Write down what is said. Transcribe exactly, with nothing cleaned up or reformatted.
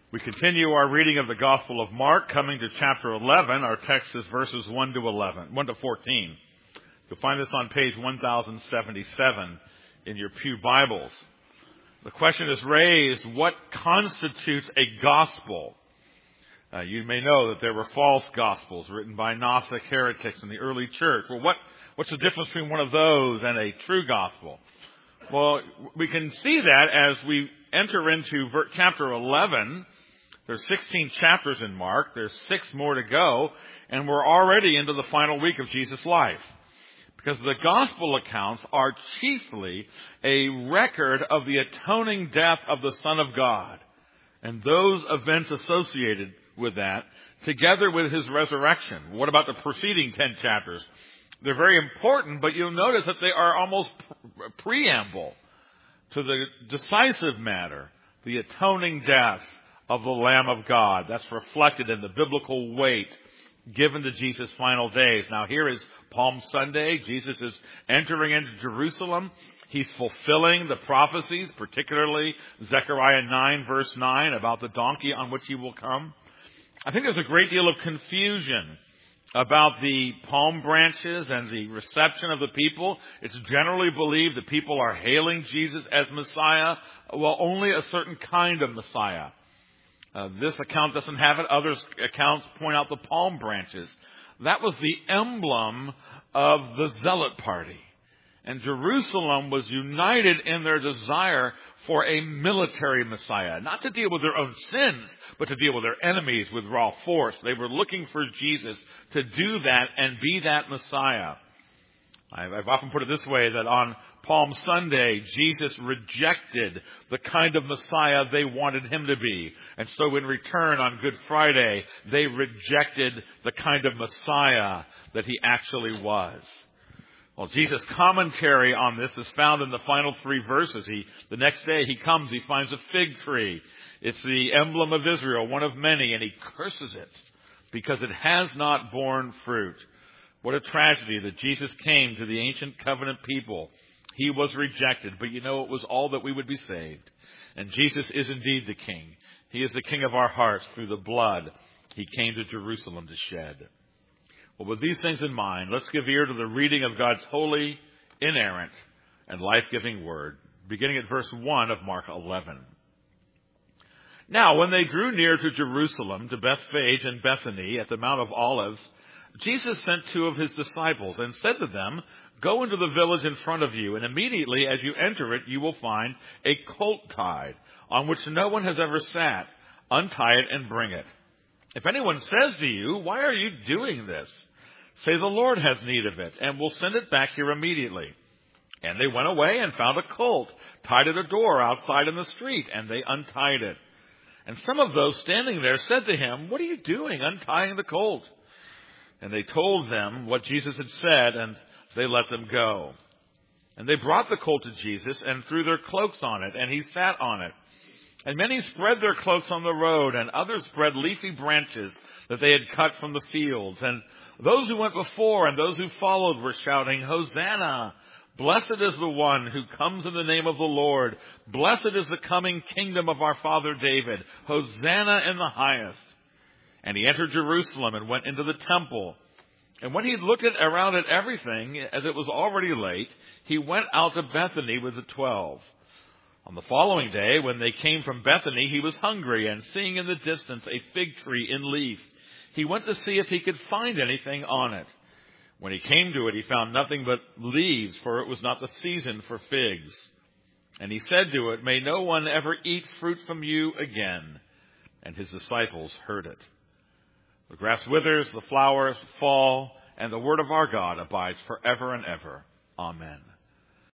We continue our reading of the Gospel of Mark, coming to chapter eleven. Our text is verses one to eleven, one to fourteen. You'll find this on page one thousand seventy-seven in your pew Bibles. The question is raised, what constitutes a gospel? Uh, you may know that there were false gospels written by Gnostic heretics in the early church. Well, what, what's the difference between one of those and a true gospel? Well, we can see that as we enter into chapter eleven. There's sixteen chapters in Mark. There's six more to go. And we're already into the final week of Jesus' life. Because the gospel accounts are chiefly a record of the atoning death of the Son of God. And those events associated with that, together with his resurrection. What about the preceding ten chapters? They're very important, but you'll notice that they are almost preamble to the decisive matter, the atoning death of the Lamb of God. That's reflected in the biblical weight given to Jesus' final days. Now here is Palm Sunday. Jesus is entering into Jerusalem. He's fulfilling the prophecies, particularly Zechariah nine verse nine about the donkey on which he will come. I think there's a great deal of confusion about the palm branches and the reception of the people. It's generally believed that people are hailing Jesus as Messiah. Well, only a certain kind of Messiah. Uh, this account doesn't have it. Other accounts point out the palm branches. That was the emblem of the Zealot party. And Jerusalem was united in their desire for a military Messiah, not to deal with their own sins, but to deal with their enemies with raw force. They were looking for Jesus to do that and be that Messiah. I've often put it this way, that on Palm Sunday, Jesus rejected the kind of Messiah they wanted him to be. And so in return, on Good Friday, they rejected the kind of Messiah that he actually was. Well, Jesus' commentary on this is found in the final three verses. He, the next day he comes, he finds a fig tree. It's the emblem of Israel, one of many, and he curses it because it has not borne fruit. What a tragedy that Jesus came to the ancient covenant people. He was rejected, but you know, it was all that we would be saved. And Jesus is indeed the King. He is the King of our hearts through the blood he came to Jerusalem to shed. Well, with these things in mind, let's give ear to the reading of God's holy, inerrant, and life-giving word, beginning at verse one of Mark eleven. Now, when they drew near to Jerusalem, to Bethphage and Bethany at the Mount of Olives, Jesus sent two of his disciples and said to them, "Go into the village in front of you, and immediately as you enter it, you will find a colt tied, on which no one has ever sat. Untie it and bring it. If anyone says to you, 'Why are you doing this?' say, 'The Lord has need of it, and will send it back here immediately.' And they went away and found a colt tied at a door outside in the street, and they untied it. And some of those standing there said to him, 'What are you doing untying the colt?' And they told them what Jesus had said, and they let them go. And they brought the colt to Jesus and threw their cloaks on it, and he sat on it. And many spread their cloaks on the road, and others spread leafy branches that they had cut from the fields. And those who went before and those who followed were shouting, 'Hosanna! Blessed is the one who comes in the name of the Lord. Blessed is the coming kingdom of our father David. Hosanna in the highest.' And he entered Jerusalem and went into the temple. And when he had looked at, around at everything, as it was already late, he went out to Bethany with the twelve. On the following day, when they came from Bethany, he was hungry, and seeing in the distance a fig tree in leaf, he went to see if he could find anything on it. When he came to it, he found nothing but leaves, for it was not the season for figs. And he said to it, 'May no one ever eat fruit from you again.' And his disciples heard it. The grass withers, the flowers fall, and the word of our God abides forever and ever. Amen."